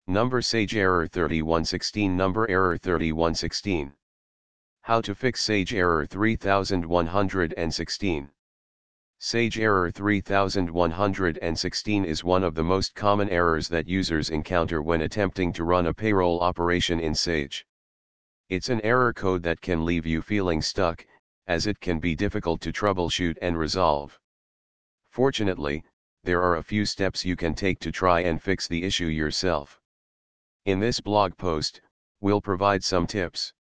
Number Sage error 3116. Number error 3116. How to fix Sage error 3116. Sage error 3116 is one of the most common errors that users encounter when attempting to run a payroll operation in Sage. It's an error code that can leave you feeling stuck, as it can be difficult to troubleshoot and resolve. Fortunately, there are a few steps you can take to try and fix the issue yourself. In this blog post, we'll provide some tips.